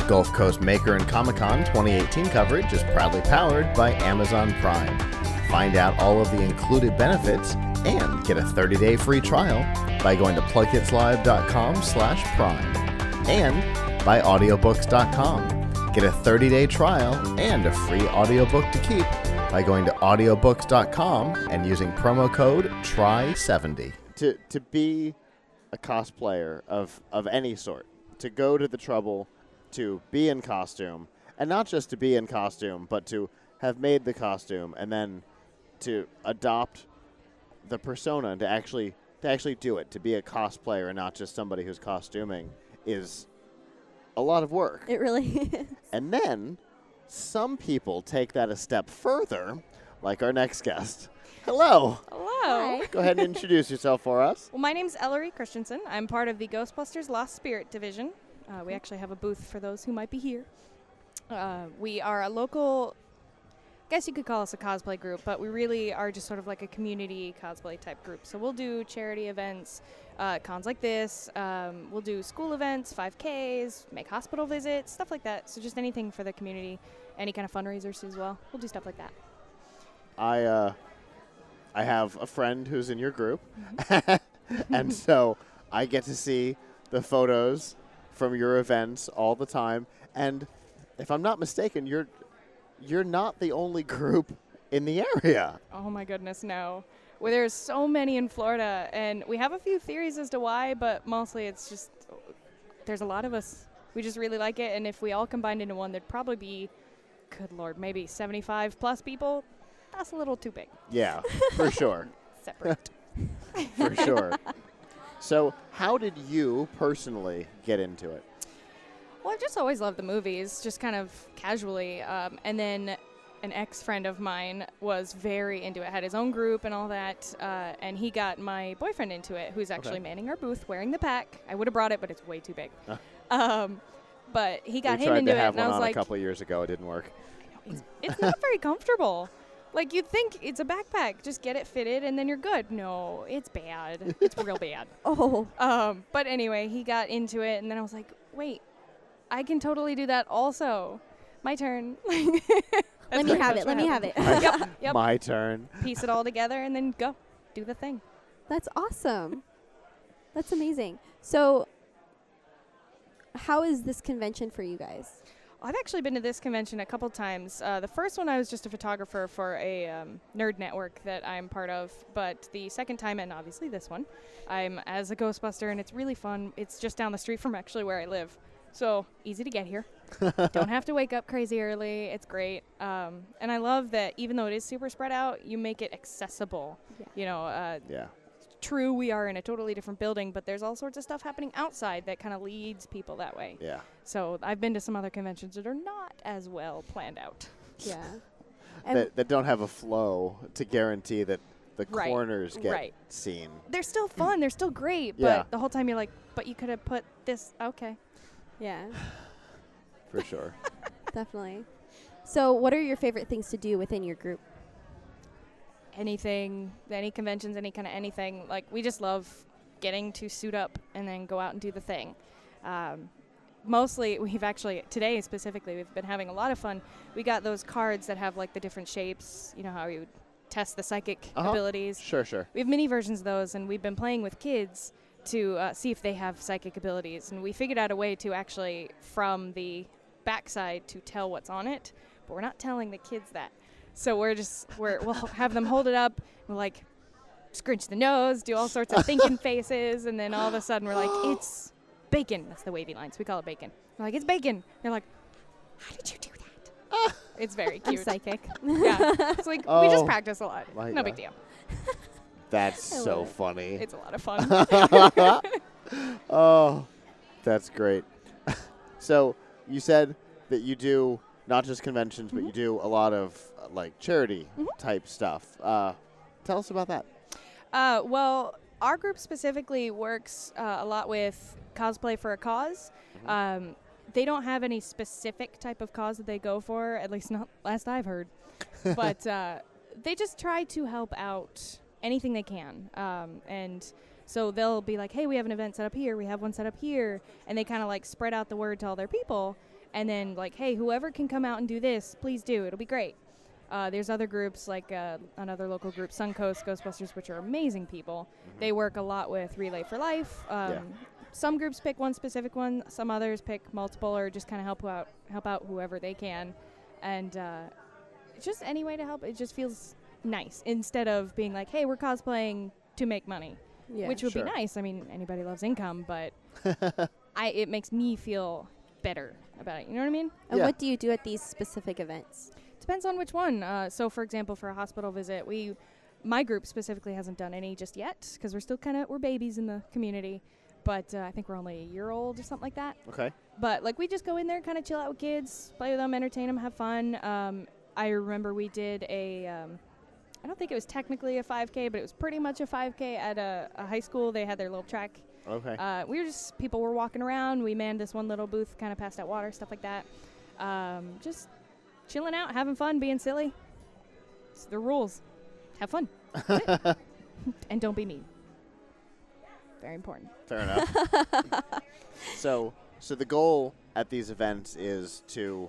Gulf Coast Maker and Comic-Con 2018 coverage is proudly powered by Amazon Prime. Find out all of the included benefits and get a 30-day free trial by going to plughitslive.com/prime and by audiobooks.com. Get a 30-day trial and a free audiobook to keep by going to audiobooks.com and using promo code TRY70. To be a cosplayer of any sort, to go to the trouble to be in costume, and not just to be in costume, but to have made the costume and then to adopt the persona and to actually do it, to be a cosplayer and not just somebody who's costuming, is a lot of work. It really is. And then some people take that a step further, like our next guest. Hello. Hello. Hi. Go ahead and introduce yourself for us. Well, my name's Ellery Christensen. I'm part of the Ghostbusters Lost Spirit division. We actually have a booth for those who might be here. We are a local, I guess you could call us a cosplay group, but we really are just sort of like a community cosplay type group. So we'll do charity events, cons like this. We'll do school events, 5Ks, make hospital visits, stuff like that. So just anything for the community, any kind of fundraisers as well. We'll do stuff like that. I have a friend who's in your group, and so I get to see the photos from your events all the time. And if I'm not mistaken, you're not the only group in the area. Oh my goodness, no. Well, there's so many in Florida, and we have a few theories as to why, but mostly it's just there's a lot of us. We just really like it, and if we all combined into one, there'd probably be, good Lord, maybe 75 plus people. That's a little too big. Yeah, for sure. Separate. For sure. So how did you personally get into it? Well, I've just always loved the movies, just kind of casually. And then an ex-friend of mine was very into it, had his own group and all that, and he got my boyfriend into it, who's actually manning our booth, wearing the pack. I would have brought it, but it's way too big. But he got him into it, and I was like, a couple of years ago. It didn't work. it's not very comfortable. Like, you'd think it's a backpack. Just get it fitted, and then you're good. No, it's bad. It's real bad. Oh. But anyway, he got into it, and then I was like, wait, I can totally do that also. My turn. Let me have it. Let me have it. Yep. My turn. Piece it all together, and then go. Do the thing. That's awesome. That's amazing. So, how is this convention for you guys? I've actually been to this convention a couple times. The first one, I was just a photographer for a nerd network that I'm part of. But the second time, and obviously this one, I'm as a Ghostbuster, and it's really fun. It's just down the street from actually where I live. So easy to get here. Don't have to wake up crazy early. It's great. And I love that even though it is super spread out, you make it accessible. Yeah. You know, Yeah. true, we are in a totally different building, but there's all sorts of stuff happening outside that kind of leads people that way. Yeah. So I've been to some other conventions that are not as well planned out. Yeah. That don't have a flow to guarantee that the Right, corners get right. seen. They're still fun. They're still great. Yeah. But the whole time you're like, but you could have put this. Okay. Yeah, For sure. definitely. So, what are your favorite things to do within your group? Anything, any conventions, any kind of anything. Like, we just love getting to suit up and then go out and do the thing. Mostly, we've actually, today specifically, we've been having a lot of fun. We got those cards that have, like, the different shapes. You know how you would test the psychic abilities. Sure. We have mini versions of those, and we've been playing with kids to see if they have psychic abilities. And we figured out a way to actually, from the backside, to tell what's on it. But we're not telling the kids that. So we'll have them hold it up. We'll, like, scrunch the nose, do all sorts of thinking faces, and then all of a sudden we're like, it's bacon. That's the wavy lines. We call it bacon. We're like, it's bacon. They're like, how did you do that? It's very I'm cute. psychic. Yeah. It's like, we Oh, just practice a lot. my No big God. deal. That's I so love it. funny. It's a lot of fun. Oh, that's great. So you said that you do not just conventions, but you do a lot of like charity type stuff. Tell us about that. Well, our group specifically works a lot with Cosplay for a Cause. They don't have any specific type of cause that they go for, at least not last I've heard. But they just try to help out anything they can. And so they'll be like, hey, we have an event set up here. We have one set up here. And they kind of like spread out the word to all their people. and then like, hey, whoever can come out and do this, please do. It'll be great. There's other groups like another local group, Suncoast Ghostbusters, which are amazing people. They work a lot with Relay for Life. Some groups pick one specific one. Some others pick multiple, or just kind of help out whoever they can. And just any way to help. It just feels nice instead of being like, hey, we're cosplaying to make money, which would be nice. I mean, anybody loves income, but it makes me feel better about it. You know what I mean? And what do you do at these specific events? Depends on which one. So, for example, for a hospital visit, my group specifically hasn't done any just yet because we're babies in the community. But I think we're only a year old or something like that. Okay. But like we just go in there, kind of chill out with kids, play with them, entertain them, have fun. I remember we did I don't think it was technically a 5K, but it was pretty much a 5K at a high school. They had their little track. Okay. People were walking around. We manned this one little booth, kind of passed out water, stuff like that. Just chilling out, having fun, being silly. It's the rules. Have fun. That's it. And don't be mean. Very important. Fair enough. So the goal at these events is to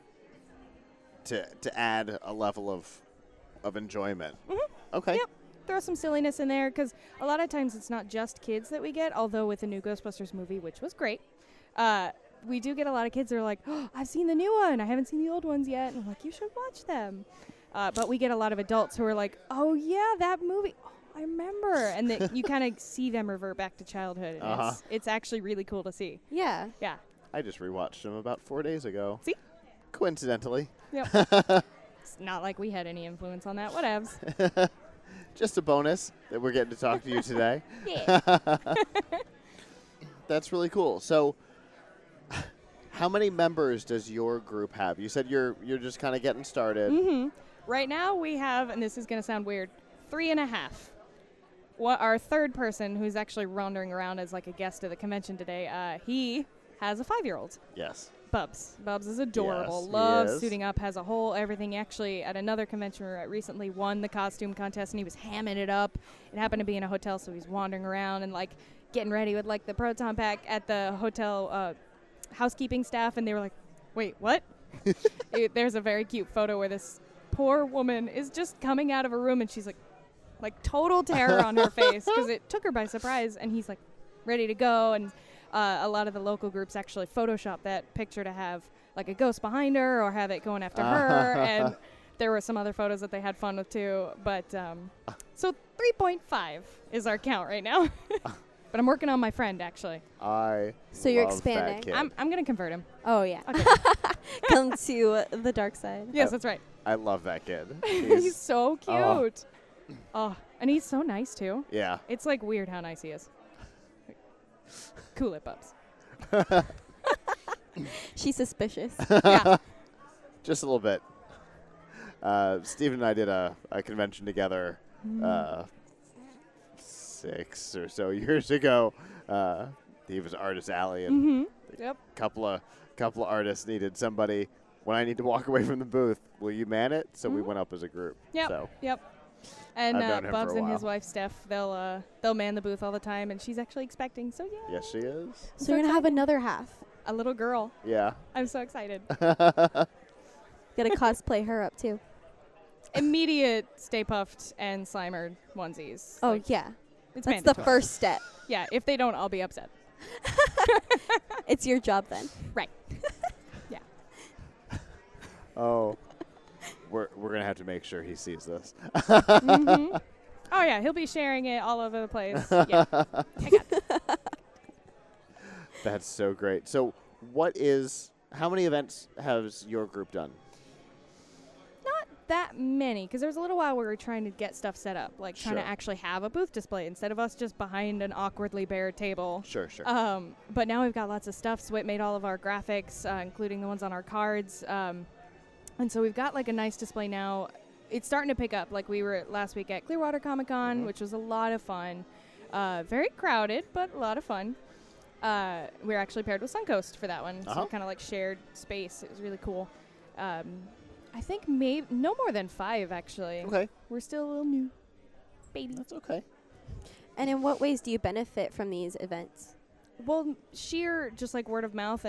add a level of enjoyment. Mm-hmm. Okay. Yep. Throw some silliness in there because a lot of times it's not just kids that we get, although with the new Ghostbusters movie, which was great, we do get a lot of kids that are like, oh, I've seen the new one. I haven't seen the old ones yet. And I'm like, you should watch them. But we get a lot of adults who are like, oh, yeah, that movie. Oh, I remember. And you kind of see them revert back to childhood. And it's actually really cool to see. Yeah. Yeah. I just rewatched them about 4 days ago. See? Coincidentally. Yep. It's not like we had any influence on that. Whatevs. Just a bonus that we're getting to talk to you today. Yeah. That's really cool. So how many members does your group have? You said you're just kind of getting started. Mm-hmm. Right now we have, and this is going to sound weird, 3.5. Our third person, who's actually wandering around as like a guest of the convention today, he has a 5-year-old. Yes. Bubs. Bubs is adorable. Yes, Loves he is. suiting up, has a whole everything. Actually, at another convention we were at recently, won the costume contest, and he was hamming it up. It happened to be in a hotel, so he's wandering around and like getting ready with like the proton pack at the hotel housekeeping staff, and they were like, wait, what? There's a very cute photo where this poor woman is just coming out of a room, and she's like total terror on her face because it took her by surprise, and he's like ready to go. And a lot of the local groups actually Photoshop that picture to have like a ghost behind her or have it going after her. And there were some other photos that they had fun with too. But so 3.5 is our count right now. But I'm working on my friend actually. So you're love expanding. that kid. I'm gonna convert him. Oh yeah. Okay. Come to the dark side. Yes, that's right. I love that kid. He's so cute. Oh. Oh, and he's so nice too. Yeah. It's like weird how nice he is. Cool it, Bubs. She's suspicious. Yeah. Just a little bit. Steve and I did a convention together 6 or so years ago. He was Artist Alley, and Yep. couple of artists needed somebody. When I need to walk away from the booth, will you man it? So we went up as a group. Yep. So Yep. And I've known him Bubs for a and his while. wife Steph, they'll man the booth all the time, and she's actually expecting. So yeah, yes, she is. So you're gonna have another half. a little girl. Yeah. I'm so excited. Gotta cosplay her up too. Immediate Stay Puffed and Slimer onesies. Oh Like, yeah. it's That's the mandatory. first step. Yeah, if they don't, I'll be upset. It's your job then. Right. Yeah. Oh, we're gonna have to make sure he sees this. Mm-hmm. Oh yeah, he'll be sharing it all over the place. Yeah. I got it. That's so great. So, how many events has your group done? Not that many, because there was a little while we were trying to get stuff set up, like trying to Sure. actually have a booth display instead of us just behind an awkwardly bare table. Sure. But now we've got lots of stuff. Swit made all of our graphics, including the ones on our cards. And so we've got like a nice display now. It's starting to pick up. Like we were last week at Clearwater Comic Con, which was a lot of fun. Very crowded, but a lot of fun. We were actually paired with Suncoast for that one. So we kind of like shared space. It was really cool. I think maybe no more than 5 actually. Okay. We're still a little new. Baby. That's okay. And in what ways do you benefit from these events? Well, sheer just like word of mouth and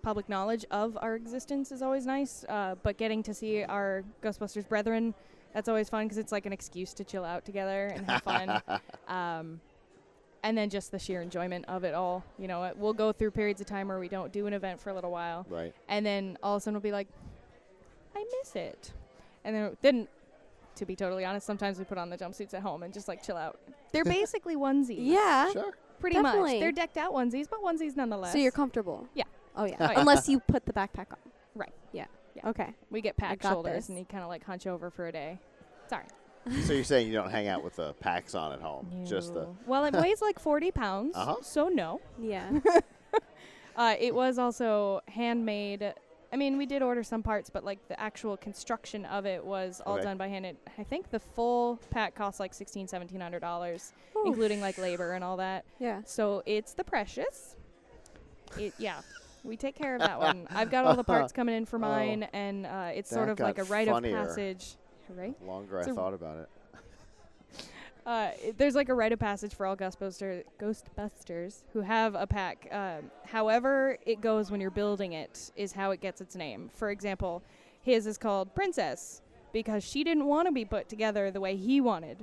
public knowledge of our existence is always nice. But getting to see our Ghostbusters brethren, that's always fun because it's like an excuse to chill out together and have fun. And then just the sheer enjoyment of it all. You know, we'll go through periods of time where we don't do an event for a little while. Right. And then all of a sudden we'll be like, I miss it. And then to be totally honest, sometimes we put on the jumpsuits at home and just like chill out. They're basically onesies. Yeah. Sure. Pretty much. Definitely. They're decked out onesies, but onesies nonetheless. So you're comfortable. Yeah. Oh yeah. Oh, yeah. Unless you put the backpack on. Right. Yeah. Yeah. Okay. We get packed got shoulders this. and you kind of like hunch over for a day. Sorry. So you're saying you don't hang out with the packs on at home? Just the. Well, it weighs like 40 pounds, so no. Yeah. It was also handmade. I mean, we did order some parts, but like the actual construction of it was all Okay. done by hand. I think the full pack cost like $1,700, including like labor and all that. Yeah. So it's the precious. Yeah, we take care of that one. I've got all the parts coming in for mine, and it's sort That of like a got rite funnier. of passage. Right? The longer I So- thought about it. There's like a rite of passage for all Ghostbusters who have a pack. However it goes when you're building it is how it gets its name. For example, his is called Princess because she didn't want to be put together the way he wanted.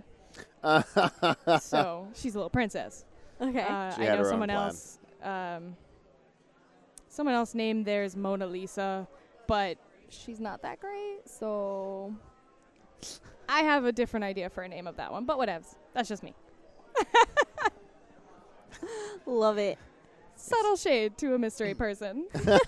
So she's a little princess. Okay. She I had know her own someone plan. else. Someone else named theirs Mona Lisa, but she's not that great. So I have a different idea for a name of that one, but whatevs. That's just me. Love it. Subtle shade to a mystery person.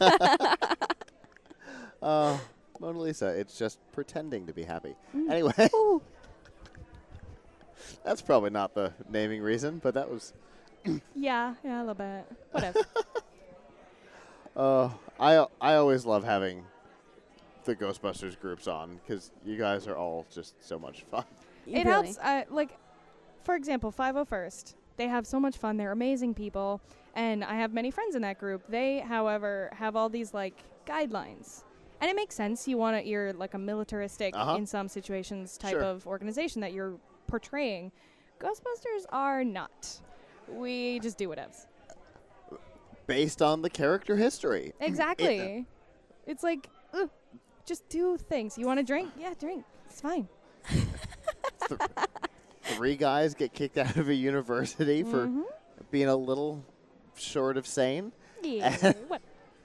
Mona Lisa, it's just pretending to be happy. Mm. Anyway, Ooh. that's probably not the naming reason, but that was. Yeah, a little bit. Whatever. I always love having the Ghostbusters groups on because you guys are all just so much fun. It helps. Like, for example, 501st. They have so much fun. They're amazing people. And I have many friends in that group. They, however, have all these, like, guidelines. And it makes sense. You're like a militaristic, in some situations, type Sure. of organization that you're portraying. Ghostbusters are not. We just do whatevs. Based on the character history. Exactly. It's like, just do things. You want to drink? Yeah, drink. It's fine. 3 guys get kicked out of a university for Mhm. being a little short of sane. Yeah. What?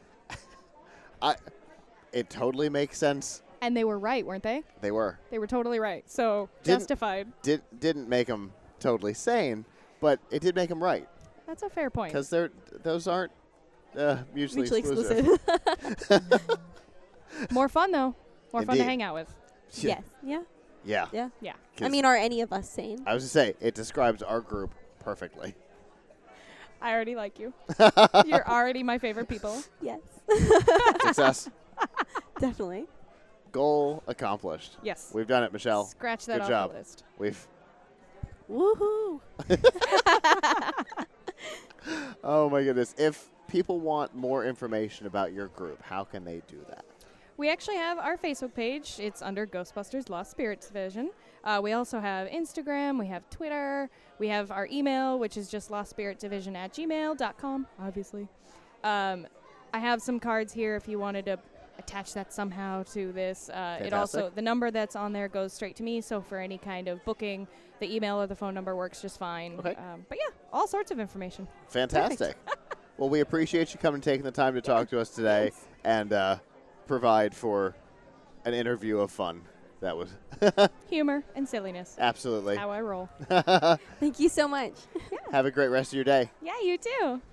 It totally makes sense. And they were right, weren't they? They were. They were totally right. So, Didn't- justified. Didn't make them totally sane, but it did make them right That's a fair point. because those aren't mutually Mutually exclusive. exclusive. More fun, though. More fun to Indeed. hang out with. Yes. Yeah. Yeah. Yeah. Yeah. I mean, are any of us sane? I was to say it describes our group perfectly. I already like you. You're already my favorite people. Yes. Success. Definitely. Goal accomplished. Yes. We've done it, Michelle. Scratch that good off job. the list. We've. Woohoo. Oh my goodness! If people want more information about your group, how can they do that? We actually have our Facebook page. It's under Ghostbusters Lost Spirits Division. We also have Instagram. We have Twitter. We have our email, which is just lostspiritdivision@gmail.com, obviously. I have some cards here if you wanted to attach that somehow to this. It also, the number that's on there goes straight to me, so for any kind of booking, the email or the phone number works just fine. Okay. But yeah, all sorts of information. Fantastic. Well, we appreciate you coming and taking the time to talk to us today and provide for an interview of fun. That was Humor and silliness. absolutely. How I roll. Thank you so much. Have a great rest of your day. Yeah, you too.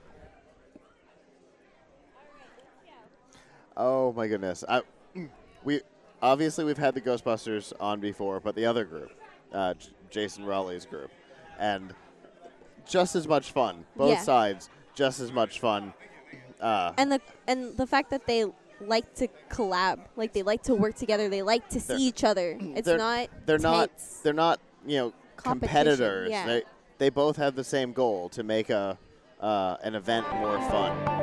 Oh my goodness! We've had the Ghostbusters on before, but the other group, Jason Raleigh's group, and just as much fun. Both Yeah. sides, just as much fun. And the fact that they like to collab, like they like to work together, they like to see each other. It's they're- not. They're not. tense. They're not. Competition, Competitors. yeah. They both have the same goal to make an event more fun.